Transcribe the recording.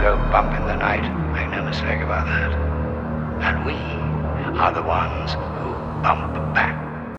go bump in the night, make no mistake about that. And we are the ones who bump back.